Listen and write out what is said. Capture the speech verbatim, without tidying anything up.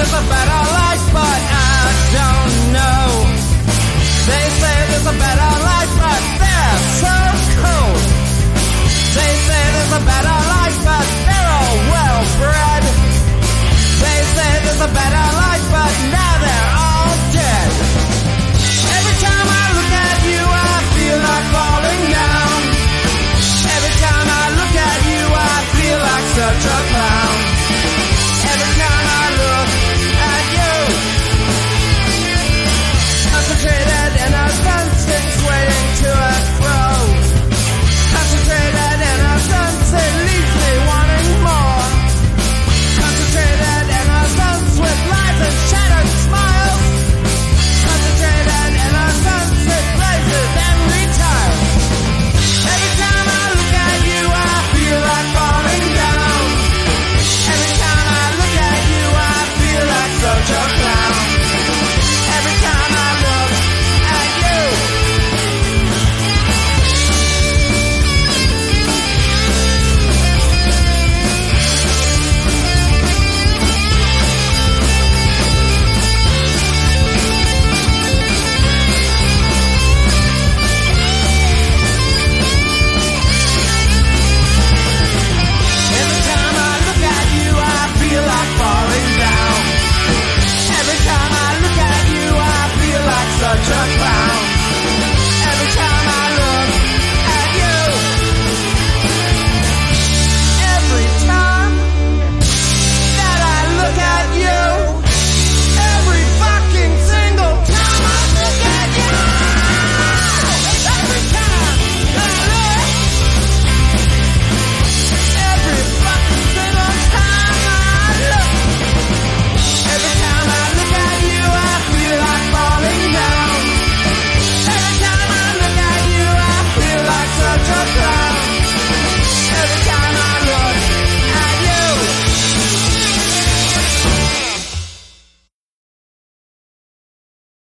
there's a better life, but I don't know. They say there's a better life, but they're so cold. They say there's a better life, but they're all well bred.